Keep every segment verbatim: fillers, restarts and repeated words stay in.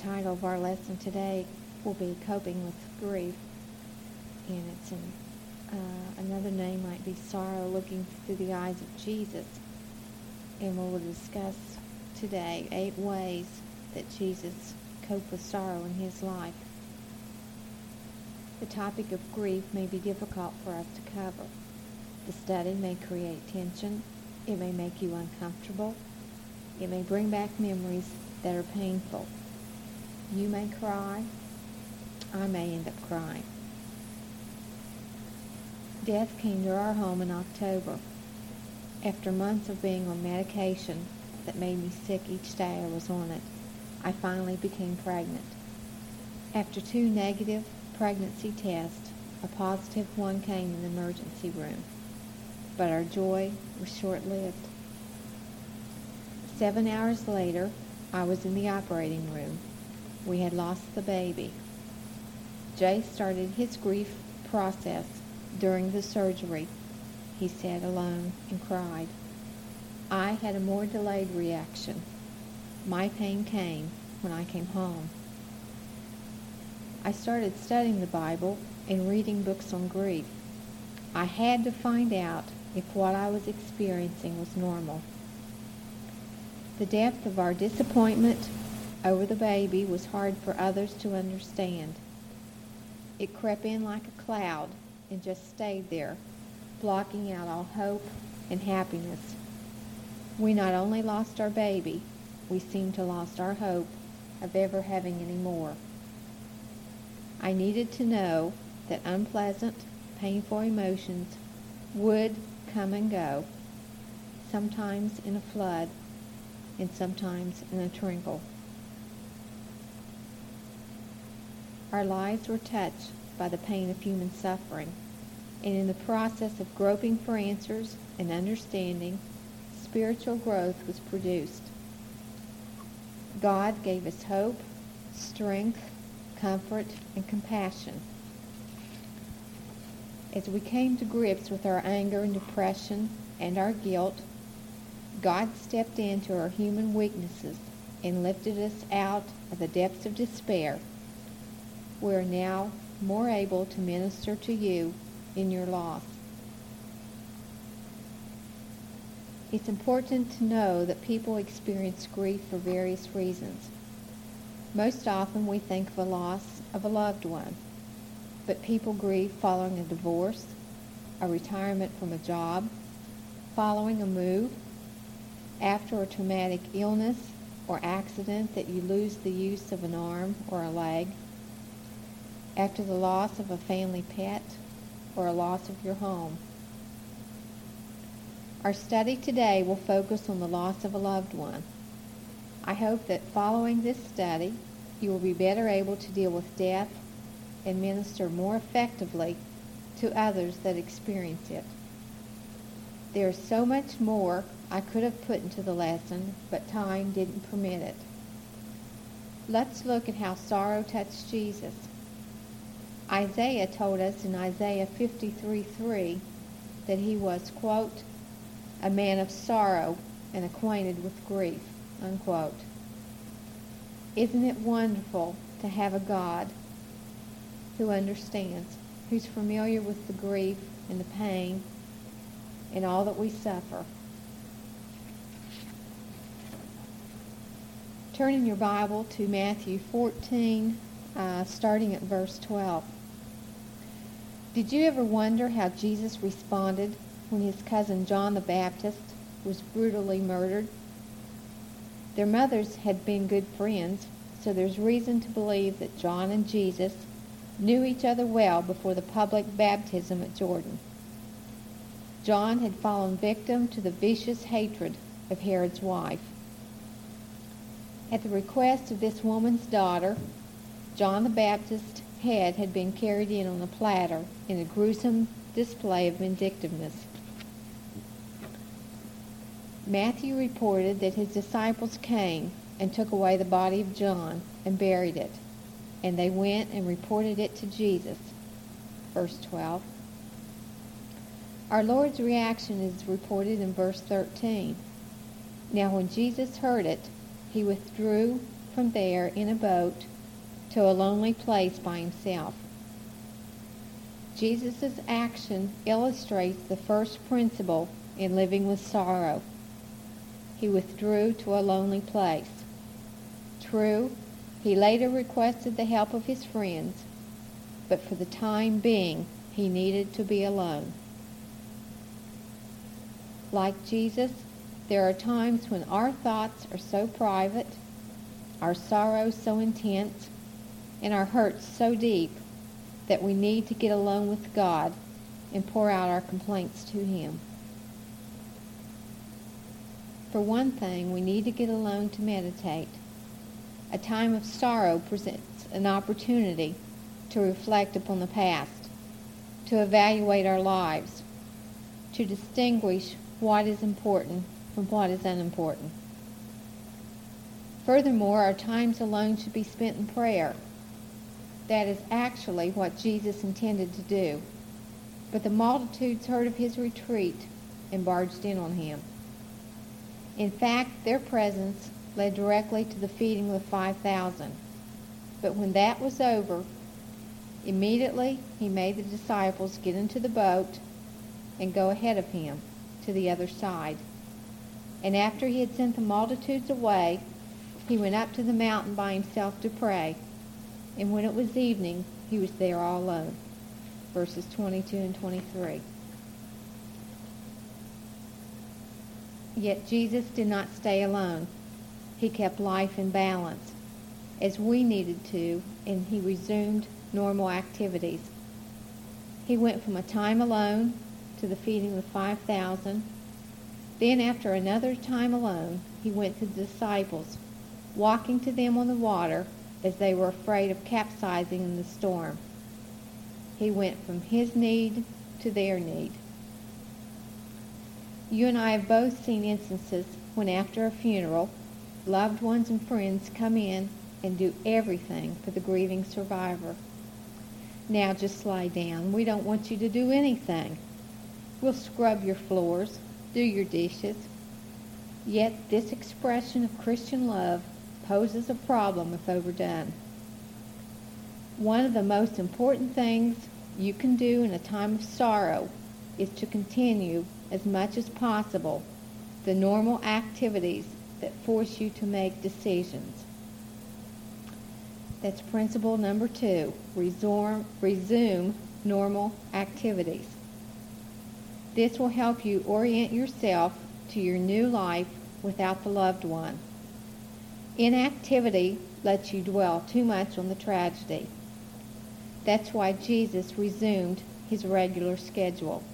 title of our lesson today will be Coping with Grief, and it's in, uh, another name might be Sorrow Looking Through the Eyes of Jesus. And we will discuss today eight ways that Jesus coped with sorrow in his life. The topic of grief may be difficult for us to cover. The study may create tension. It may make you uncomfortable. It may bring back memories that are painful. You may cry. I may end up crying. Death came to our home in October. After months of being on medication that made me sick each day I was on it, I finally became pregnant. After two negative pregnancy tests, a positive one came in the emergency room. But our joy was short-lived. Seven hours later, I was in the operating room. We had lost the baby. Jay started his grief process during the surgery. He sat alone and cried. I had a more delayed reaction. My pain came when I came home. I started studying the Bible and reading books on grief. I had to find out if what I was experiencing was normal. The depth of our disappointment over the baby was hard for others to understand. It crept in like a cloud and just stayed there, blocking out all hope and happiness. We not only lost our baby, we seemed to lost our hope of ever having any more. I needed to know that unpleasant, painful emotions would come and go, sometimes in a flood and sometimes in a trickle. Our lives were touched by the pain of human suffering, and in the process of groping for answers and understanding, spiritual growth was produced. God gave us hope, strength, comfort, and compassion. As we came to grips with our anger and depression and our guilt, God stepped into our human weaknesses and lifted us out of the depths of despair. We are now more able to minister to you in your loss. It's important to know that people experience grief for various reasons. Most often we think of a loss of a loved one, but people grieve following a divorce, a retirement from a job, following a move, after a traumatic illness or accident that you lose the use of an arm or a leg, after the loss of a family pet, or a loss of your home. Our study today will focus on the loss of a loved one. I hope that following this study, you will be better able to deal with death and minister more effectively to others that experience it. There is so much more I could have put into the lesson, but time didn't permit it. Let's look at how sorrow touched Jesus. Isaiah told us in Isaiah fifty-three three that he was, quote, a man of sorrow and acquainted with grief, unquote. Isn't it wonderful to have a God who understands, who's familiar with the grief and the pain and all that we suffer? Turn in your Bible to Matthew fourteen, uh, starting at verse twelve. Did you ever wonder how Jesus responded when his cousin John the Baptist was brutally murdered? Their mothers had been good friends, so there's reason to believe that John and Jesus knew each other well before the public baptism at Jordan. John had fallen victim to the vicious hatred of Herod's wife. At the request of this woman's daughter, John the Baptist's head had been carried in on a platter in a gruesome display of vindictiveness. Matthew reported that his disciples came and took away the body of John and buried it, and they went and reported it to Jesus. Verse twelve. Our Lord's reaction is reported in verse thirteen. Now when Jesus heard it, he withdrew from there in a boat to a lonely place by himself. Jesus' action illustrates the first principle in living with sorrow. He withdrew to a lonely place. True, he later requested the help of his friends, but for the time being, he needed to be alone. Like Jesus, there are times when our thoughts are so private, our sorrow so intense, and our hurts so deep that we need to get alone with God and pour out our complaints to Him. For one thing, we need to get alone to meditate. A time of sorrow presents an opportunity to reflect upon the past, to evaluate our lives, to distinguish what is important from what is unimportant. Furthermore, our times alone should be spent in prayer. That is actually what Jesus intended to do. But the multitudes heard of his retreat and barged in on him. In fact, their presence led directly to the feeding of the five thousand. But when that was over, immediately he made the disciples get into the boat and go ahead of him to the other side. And after he had sent the multitudes away, he went up to the mountain by himself to pray. And when it was evening, he was there all alone. Verses twenty-two and twenty-three. Yet Jesus did not stay alone. He kept life in balance, as we needed to, and he resumed normal activities. He went from a time alone to the feeding of the five thousand. Then, after another time alone, he went to the disciples, walking to them on the water as they were afraid of capsizing in the storm. He went from his need to their need. You and I have both seen instances when after a funeral, loved ones and friends come in and do everything for the grieving survivor. Now just lie down. We don't want you to do anything. We'll scrub your floors, do your dishes. Yet this expression of Christian love poses a problem if overdone. One of the most important things you can do in a time of sorrow is to continue, as much as possible, the normal activities that force you to make decisions. That's principle number two. Resume, resume normal activities. This will help you orient yourself to your new life without the loved one. Inactivity lets you dwell too much on the tragedy. That's why Jesus resumed his regular schedule.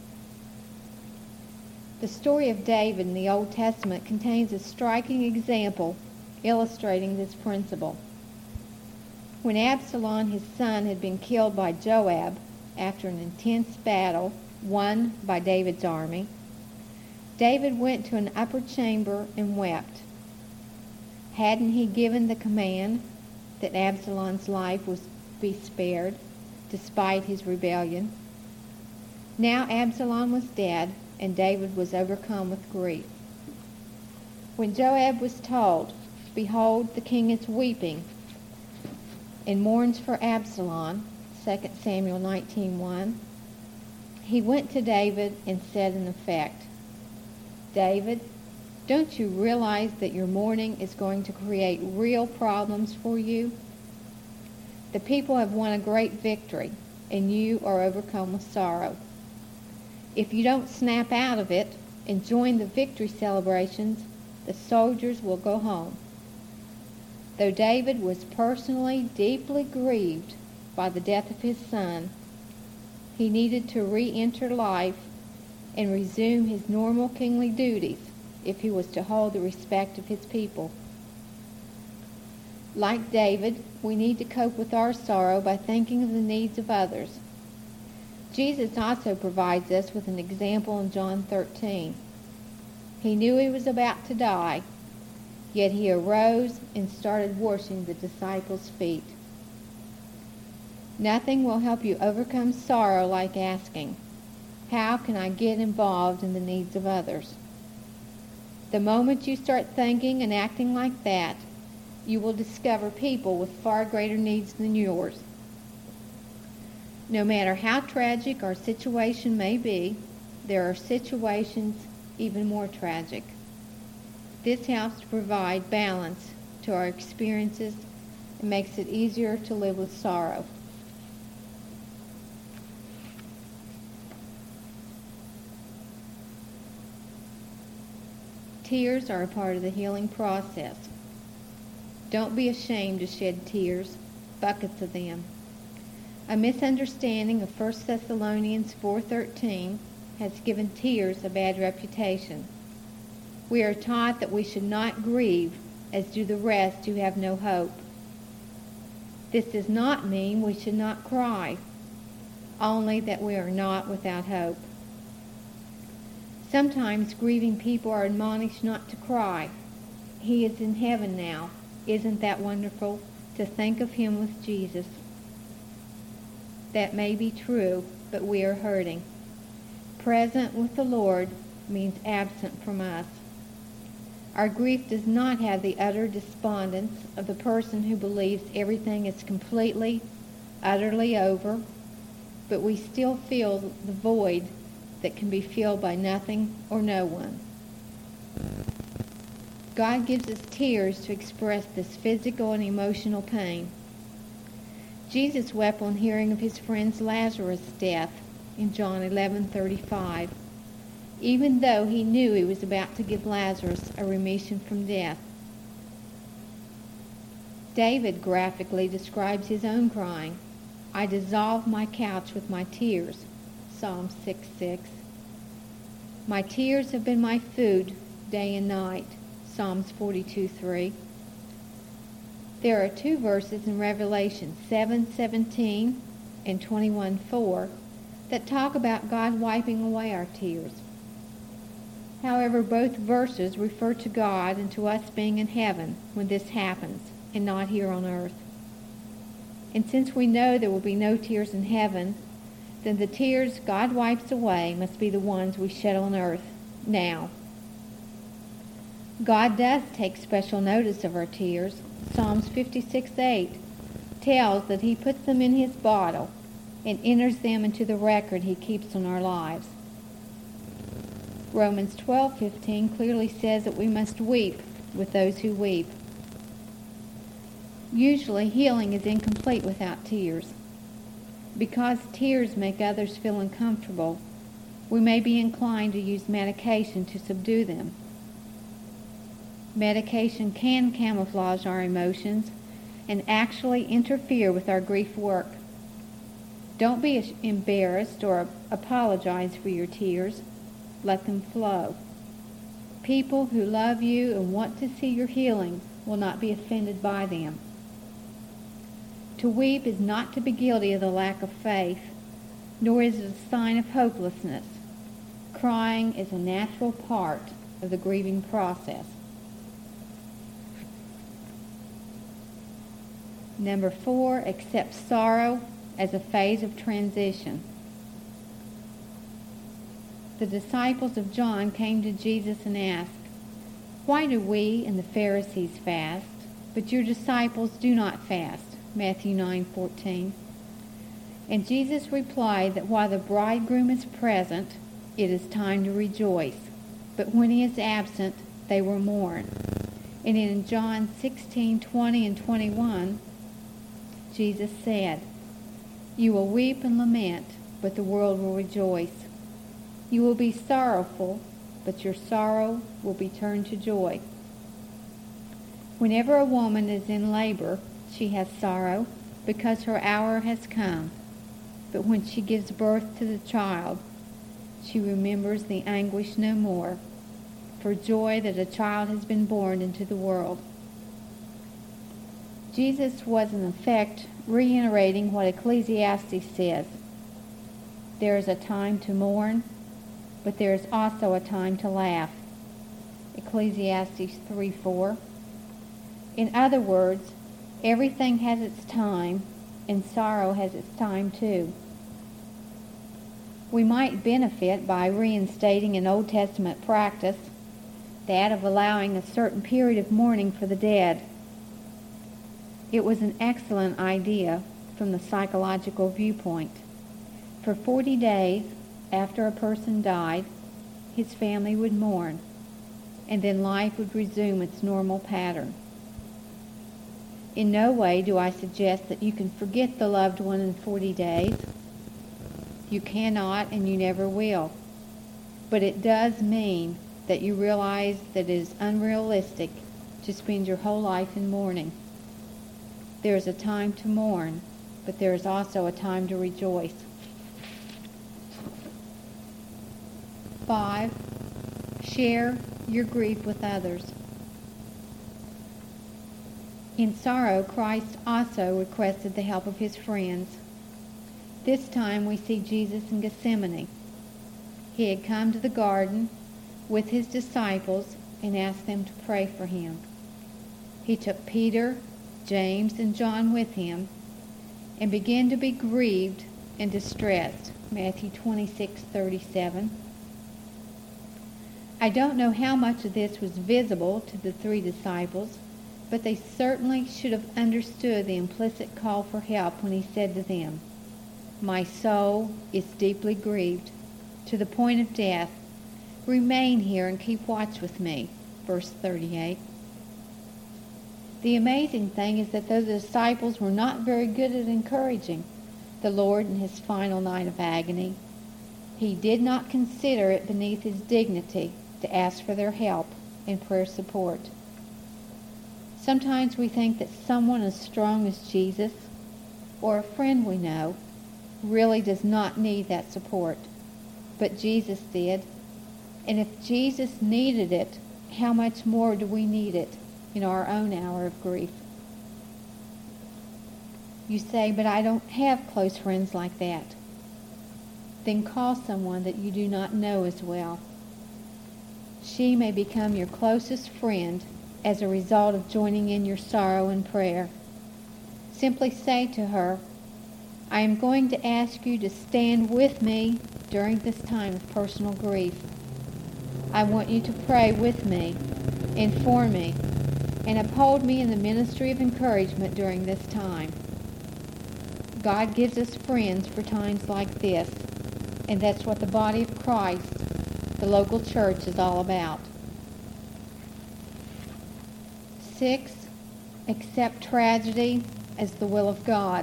The story of David in the Old Testament contains a striking example illustrating this principle. When Absalom, his son, had been killed by Joab after an intense battle won by David's army, David went to an upper chamber and wept. Hadn't he given the command that Absalom's life was be spared despite his rebellion? Now Absalom was dead, and David was overcome with grief. When Joab was told, "Behold, the king is weeping and mourns for Absalom," Second Samuel nineteen one, he went to David and said in effect, "David, don't you realize that your mourning is going to create real problems for you? The people have won a great victory, and you are overcome with sorrow. If you don't snap out of it and join the victory celebrations, the soldiers will go home." Though David was personally deeply grieved by the death of his son, he needed to re-enter life and resume his normal kingly duties if he was to hold the respect of his people. Like David, we need to cope with our sorrow by thinking of the needs of others. Jesus also provides us with an example in John thirteen. He knew he was about to die, yet he arose and started washing the disciples' feet. Nothing will help you overcome sorrow like asking, "How can I get involved in the needs of others?" The moment you start thinking and acting like that, you will discover people with far greater needs than yours. No matter how tragic our situation may be, there are situations even more tragic. This helps to provide balance to our experiences and makes it easier to live with sorrow. Tears are a part of the healing process. Don't be ashamed to shed tears, buckets of them. A misunderstanding of First Thessalonians four thirteen has given tears a bad reputation. We are taught that we should not grieve, as do the rest who have no hope. This does not mean we should not cry, only that we are not without hope. Sometimes grieving people are admonished not to cry. He is in heaven now. Isn't that wonderful to think of him with Jesus? That may be true, but we are hurting. Present with the Lord means absent from us. Our grief does not have the utter despondence of the person who believes everything is completely, utterly over, but we still feel the void that can be filled by nothing or no one. God gives us tears to express this physical and emotional pain. Jesus wept on hearing of his friend Lazarus' death in John eleven thirty-five, even though he knew he was about to give Lazarus a remission from death. David graphically describes his own crying. I dissolve my couch with my tears, Psalm six six. My tears have been my food day and night, Psalms forty-two three. There are two verses in Revelation seven seventeen and twenty-one four that talk about God wiping away our tears. However, both verses refer to God and to us being in heaven when this happens, and not here on earth. And since we know there will be no tears in heaven, then the tears God wipes away must be the ones we shed on earth now. God does take special notice of our tears. Psalms fifty-six eight tells that he puts them in his bottle and enters them into the record he keeps on our lives. Romans twelve fifteen clearly says that we must weep with those who weep. Usually healing is incomplete without tears. Because tears make others feel uncomfortable, we may be inclined to use medication to subdue them. Medication can camouflage our emotions and actually interfere with our grief work. Don't be embarrassed or apologize for your tears. Let them flow. People who love you and want to see your healing will not be offended by them. To weep is not to be guilty of the lack of faith, nor is it a sign of hopelessness. Crying is a natural part of the grieving process. Number four, accept sorrow as a phase of transition. The disciples of John came to Jesus and asked, "Why do we and the Pharisees fast, but your disciples do not fast?" Matthew nine fourteen. And Jesus replied that while the bridegroom is present, it is time to rejoice, but when he is absent, they will mourn. And in John sixteen twenty and twenty-one, Jesus said, "You will weep and lament, but the world will rejoice. You will be sorrowful, but your sorrow will be turned to joy." Whenever a woman is in labor, she has sorrow because her hour has come. But when she gives birth to the child, she remembers the anguish no more, for joy that a child has been born into the world. Jesus was in effect reiterating what Ecclesiastes says. There is a time to mourn, but there is also a time to laugh. Ecclesiastes three four. In other words, everything has its time, and sorrow has its time too. We might benefit by reinstating an Old Testament practice, that of allowing a certain period of mourning for the dead. It was an excellent idea from the psychological viewpoint. For forty days after a person died, his family would mourn, and then life would resume its normal pattern. In no way do I suggest that you can forget the loved one in forty days. You cannot and you never will. But it does mean that you realize that it is unrealistic to spend your whole life in mourning. There is a time to mourn, but there is also a time to rejoice. Five, share your grief with others. In sorrow, Christ also requested the help of his friends. This time we see Jesus in Gethsemane. He had come to the garden with his disciples and asked them to pray for him. He took Peter, James, and John with him and began to be grieved and distressed. Matthew twenty-six thirty-seven. I don't know how much of this was visible to the three disciples, but they certainly should have understood the implicit call for help when he said to them, "My soul is deeply grieved, to the point of death. Remain here and keep watch with me." Verse thirty-eight. The amazing thing is that those disciples were not very good at encouraging the Lord in his final night of agony. He did not consider it beneath his dignity to ask for their help and prayer support. Sometimes we think that someone as strong as Jesus or a friend we know really does not need that support. But Jesus did. And if Jesus needed it, how much more do we need it in our own hour of grief? You say, "But I don't have close friends like that." Then call someone that you do not know as well. She may become your closest friend as a result of joining in your sorrow and prayer. Simply say to her, "I am going to ask you to stand with me during this time of personal grief. I want you to pray with me and for me and uphold me in the ministry of encouragement during this time." God gives us friends for times like this, and that's what the body of Christ, the local church, is all about. Six, accept tragedy as the will of God.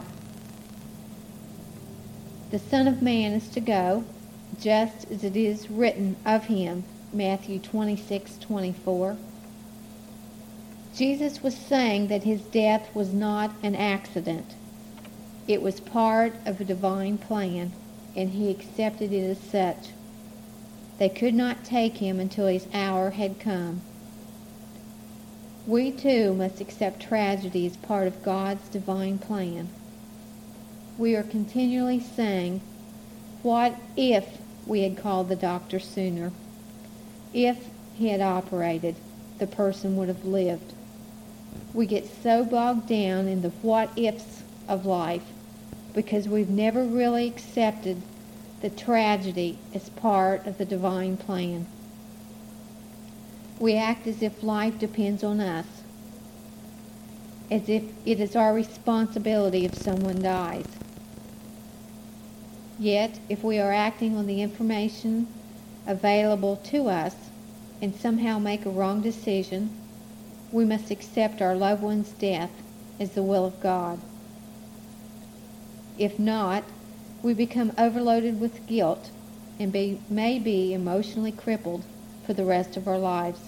The Son of Man is to go, just as it is written of him, Matthew twenty-six twenty-four. Jesus was saying that his death was not an accident. It was part of a divine plan, and he accepted it as such. They could not take him until his hour had come. We too must accept tragedy as part of God's divine plan. We are continually saying, "What if we had called the doctor sooner? If he had operated, the person would have lived." We get so bogged down in the what-ifs of life because we've never really accepted the tragedy as part of the divine plan. We act as if life depends on us, as if it is our responsibility if someone dies. Yet, if we are acting on the information available to us and somehow make a wrong decision, we must accept our loved one's death as the will of God. If not, we become overloaded with guilt and be, may be emotionally crippled for the rest of our lives.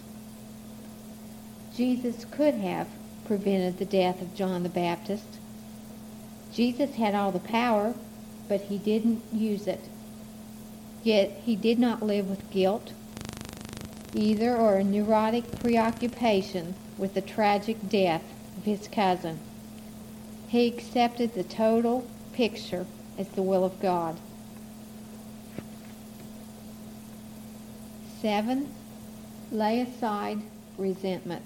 Jesus could have prevented the death of John the Baptist. Jesus had all the power, but he didn't use it. Yet he did not live with guilt, either, or a neurotic preoccupation with the tragic death of his cousin. He accepted the total picture as the will of God. Seven, lay aside resentment.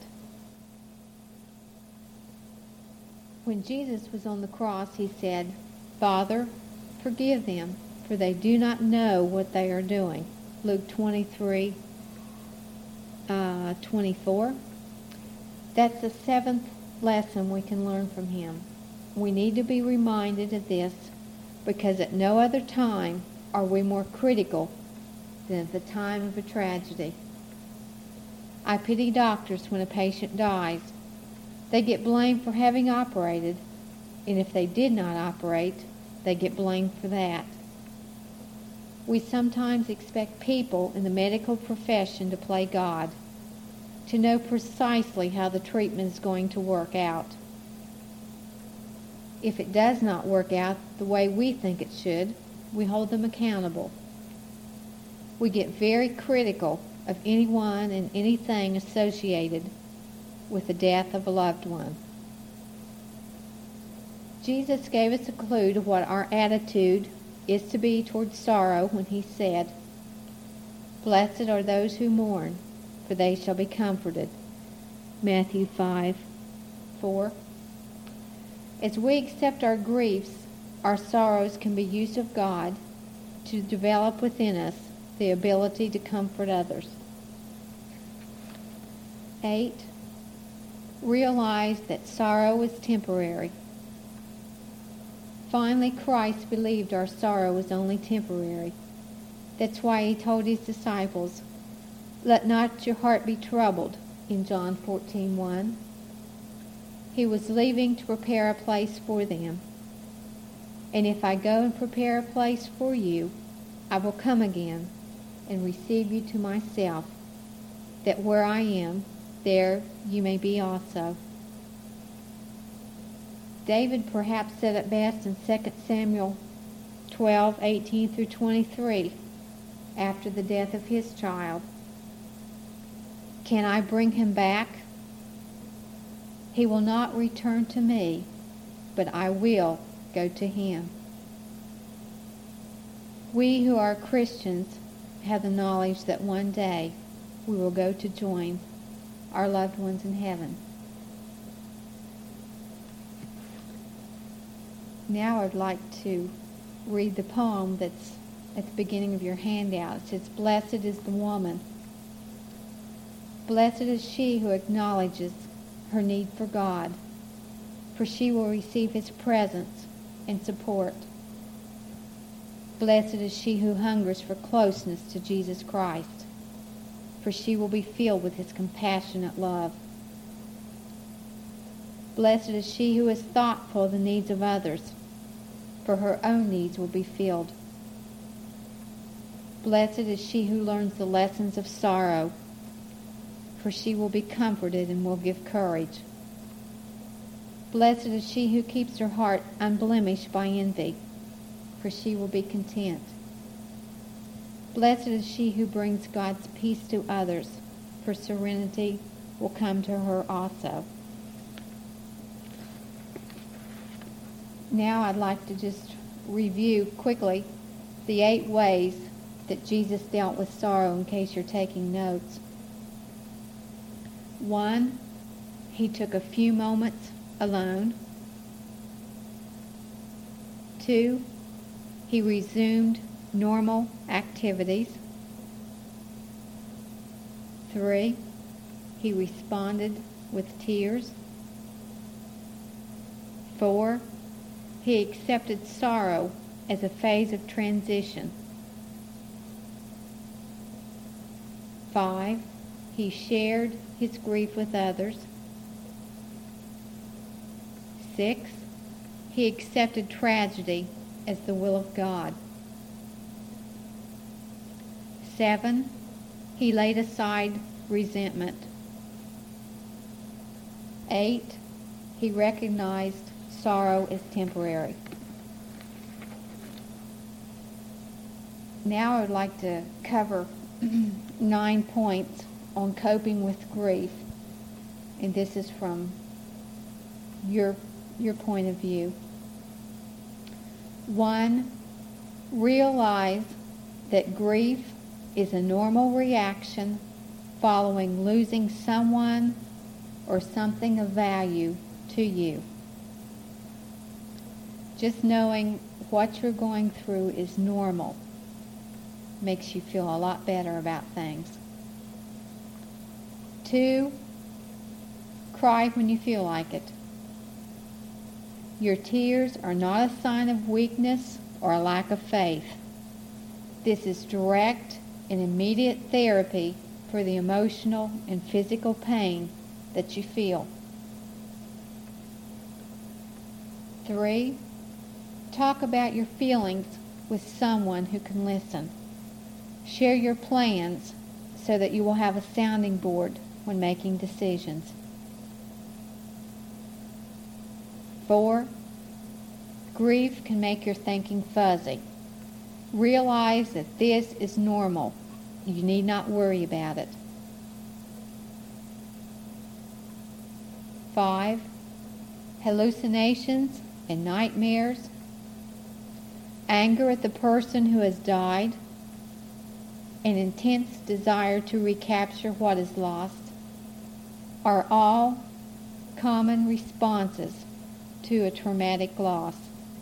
When Jesus was on the cross, he said, "Father, forgive them, for they do not know what they are doing." Luke twenty-three, uh, twenty-four. That's the seventh lesson we can learn from him. We need to be reminded of this because at no other time are we more critical than at the time of a tragedy. I pity doctors when a patient dies. They get blamed for having operated, and if they did not operate, they get blamed for that. We sometimes expect people in the medical profession to play God, to know precisely how the treatment is going to work out. If it does not work out the way we think it should, we hold them accountable. We get very critical of anyone and anything associated with the death of a loved one. Jesus gave us a clue to what our attitude is to be towards sorrow when he said, "Blessed are those who mourn, for they shall be comforted." Matthew five four. As we accept our griefs, our sorrows can be used of God to develop within us the ability to comfort others. eight. Realize that sorrow is temporary. Finally, Christ believed our sorrow was only temporary. That's why he told his disciples, "Let not your heart be troubled," in John fourteen one. He was leaving to prepare a place for them. "And if I go and prepare a place for you, I will come again and receive you to myself, that where I am, there you may be also." David perhaps said it best in Second Samuel twelve eighteen through twenty-three, after the death of his child. "Can I bring him back? He will not return to me, but I will go to him." We who are Christians have the knowledge that one day we will go to join our loved ones in heaven. Now I'd like to read the poem that's at the beginning of your handout. It says, "Blessed is the woman. Blessed is she who acknowledges her need for God, for she will receive his presence and support. Blessed is she who hungers for closeness to Jesus Christ, for she will be filled with his compassionate love. Blessed is she who is thoughtful of the needs of others, for her own needs will be filled. Blessed is she who learns the lessons of sorrow, for she will be comforted and will give courage. Blessed is she who keeps her heart unblemished by envy, for she will be content. Blessed is she who brings God's peace to others, for serenity will come to her also." Now I'd like to just review quickly the eight ways that Jesus dealt with sorrow in case you're taking notes. One, he took a few moments alone. Two, he resumed normal activities. Three, he responded with tears. Four, he accepted sorrow as a phase of transition. Five, he shared his grief with others. Six, he accepted tragedy as the will of God. Seven, he laid aside resentment. Eight, he recognized sorrow is temporary. Now I would like to cover nine points on coping with grief, and this is from your your point of view. One, realize that grief is a normal reaction following losing someone or something of value to you. Just knowing what you're going through is normal makes you feel a lot better about things. Two, cry when you feel like it. Your tears are not a sign of weakness or a lack of faith. This is direct and immediate therapy for the emotional and physical pain that you feel. Three, talk about your feelings with someone who can listen. Share your plans so that you will have a sounding board when making decisions. Four, grief can make your thinking fuzzy. Realize that this is normal. You need not worry about it. Five, hallucinations and nightmares, anger at the person who has died, an intense desire to recapture what is lost are all common responses to a traumatic loss.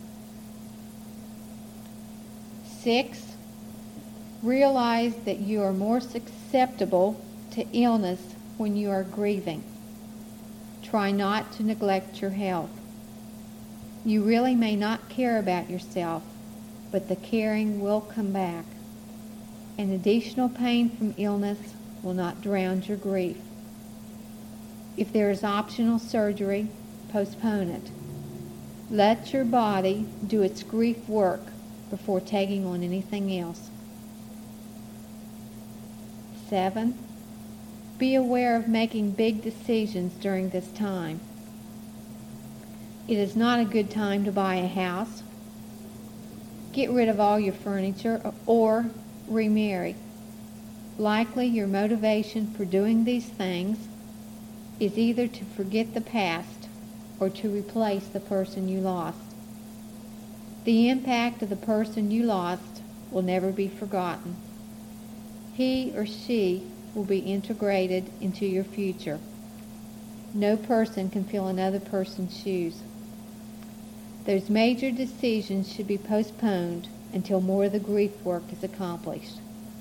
Six, realize that you are more susceptible to illness when you are grieving. Try not to neglect your health. You really may not care about yourself, but the caring will come back. And additional pain from illness will not drown your grief. If there is optional surgery, postpone it. Let your body do its grief work before taking on anything else. Seven, be aware of making big decisions during this time. It is not a good time to buy a house, get rid of all your furniture, or remarry. Likely your motivation for doing these things is either to forget the past or to replace the person you lost. The impact of the person you lost will never be forgotten. He or she will be integrated into your future. No person can fill another person's shoes. Those major decisions should be postponed until more of the grief work is accomplished.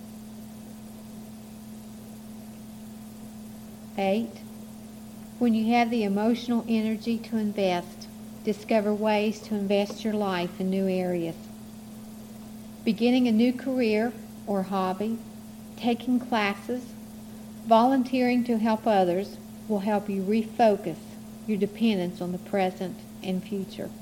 Eight, when you have the emotional energy to invest, discover ways to invest your life in new areas. Beginning a new career or hobby, taking classes, volunteering to help others will help you refocus your dependence on the present and future.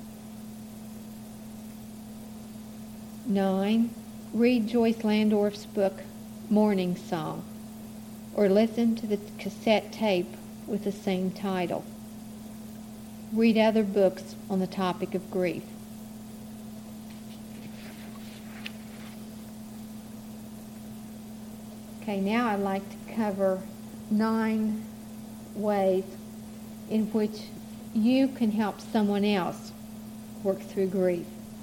Nine, read Joyce Landorf's book, Morning Song, or listen to the cassette tape with the same title. Read other books on the topic of grief. Okay, now I'd like to cover nine ways in which you can help someone else work through grief.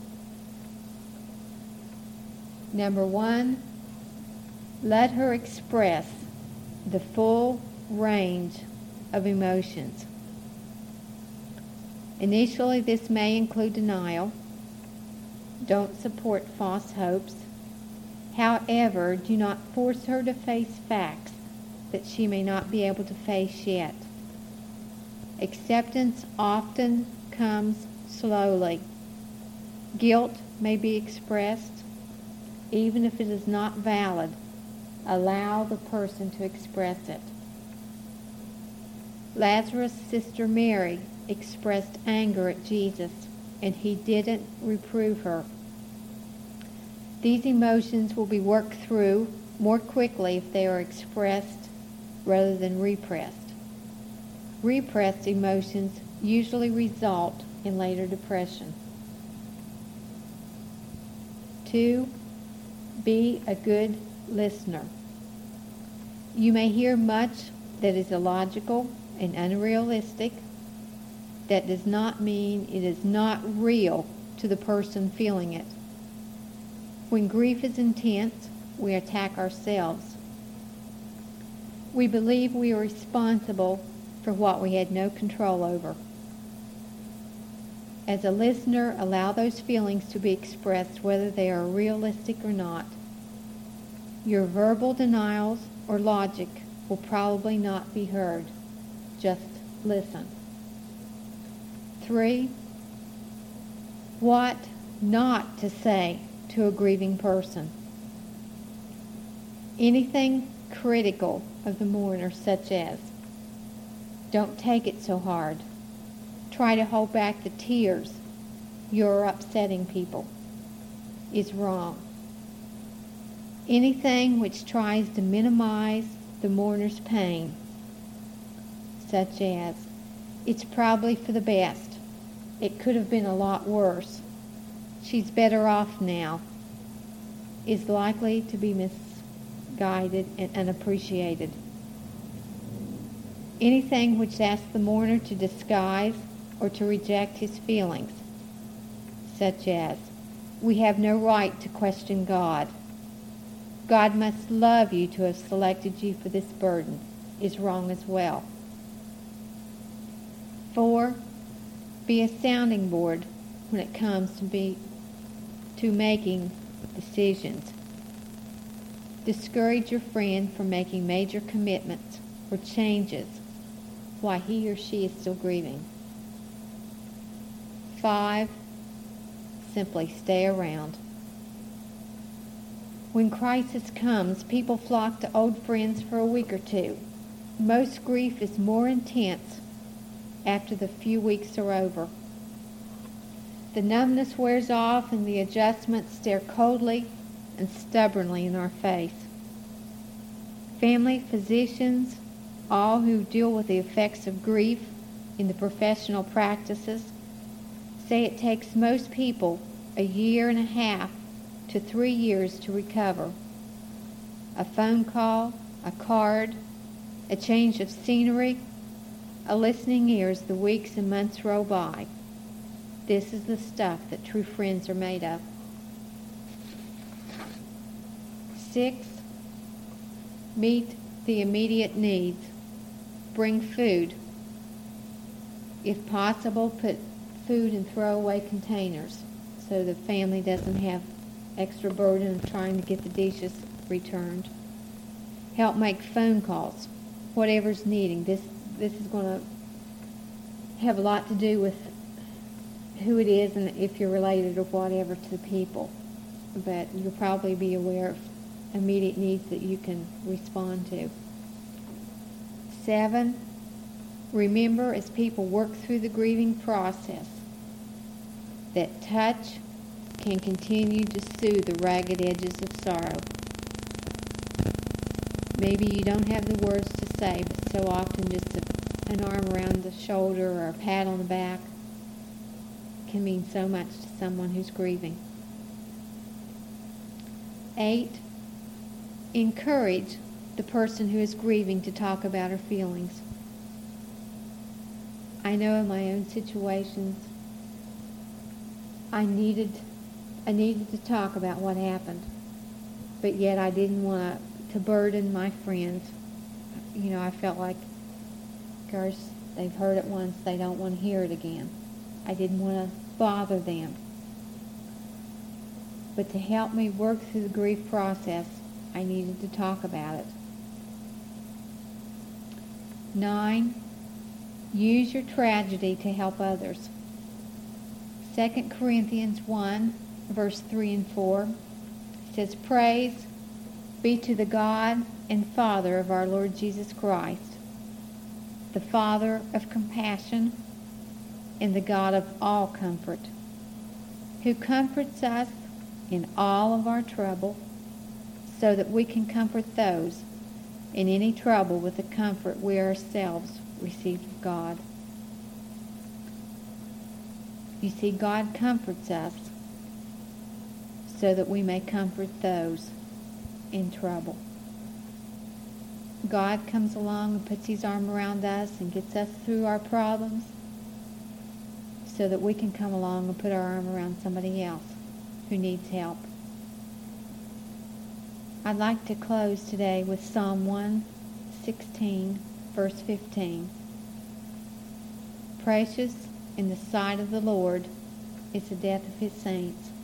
Number one, let her express the full range of emotions. Initially, this may include denial. Don't support false hopes. However, do not force her to face facts that she may not be able to face yet. Acceptance often comes slowly. Guilt may be expressed. Even if it is not valid, allow the person to express it. Lazarus' sister Mary expressed anger at Jesus, and he didn't reprove her. These emotions will be worked through more quickly if they are expressed rather than repressed. Repressed emotions usually result in later depression. Two, be a good listener. You may hear much that is illogical and unrealistic. That does not mean it is not real to the person feeling it. When grief is intense, we attack ourselves. We believe we are responsible for what we had no control over. As a listener, allow those feelings to be expressed whether they are realistic or not. Your verbal denials or logic will probably not be heard. Just listen. Three, what not to say to a grieving person. Anything critical of the mourner, such as, don't take it so hard. Try to hold back the tears. You're upsetting people, is wrong. Anything which tries to minimize the mourner's pain, such as, it's probably for the best. It could have been a lot worse. She's better off now, is likely to be misguided and unappreciated. Anything which asks the mourner to disguise or to reject his feelings, such as, we have no right to question God. God must love you to have selected you for this burden, is wrong as well. Four, be a sounding board when it comes to be to making decisions. Discourage your friend from making major commitments or changes while he or she is still grieving. Five, simply stay around. When crisis comes, people flock to old friends for a week or two. Most grief is more intense after the few weeks are over. The numbness wears off and the adjustments stare coldly and stubbornly in our face. Family, physicians, all who deal with the effects of grief in the professional practices, say it takes most people a year and a half to three years to recover. A phone call, a card, a change of scenery, a listening ear as the weeks and months roll by. This is the stuff that true friends are made of. Six, meet the immediate needs. Bring food. If possible, put food in throwaway containers so the family doesn't have extra burden of trying to get the dishes returned. Help make phone calls, whatever's needing. This this is going to have a lot to do with who it is and if you're related or whatever to the people. But you'll probably be aware of immediate needs that you can respond to. Seven, remember as people work through the grieving process that touch can continue to soothe the ragged edges of sorrow. Maybe you don't have the words to say, but so often just a, an arm around the shoulder or a pat on the back can mean so much to someone who's grieving. Eight, encourage the person who is grieving to talk about her feelings. I know in my own situations, I needed, I needed to talk about what happened, but yet I didn't want to, to burden my friends. You know, I felt like, gosh, they've heard it once, they don't want to hear it again. I didn't want to bother them. But to help me work through the grief process, I needed to talk about it. Nine, use your tragedy to help others. Second Corinthians one, verse three and four says, praise be to the God and Father of our Lord Jesus Christ, the Father of compassion and the God of all comfort, who comforts us in all of our trouble, so that we can comfort those in any trouble with the comfort we ourselves receive of God. You see, God comforts us so that we may comfort those in trouble. God comes along and puts his arm around us and gets us through our problems so that we can come along and put our arm around somebody else who needs help. I'd like to close today with Psalm one sixteen, verse fifteen. Precious in the sight of the Lord is the death of his saints.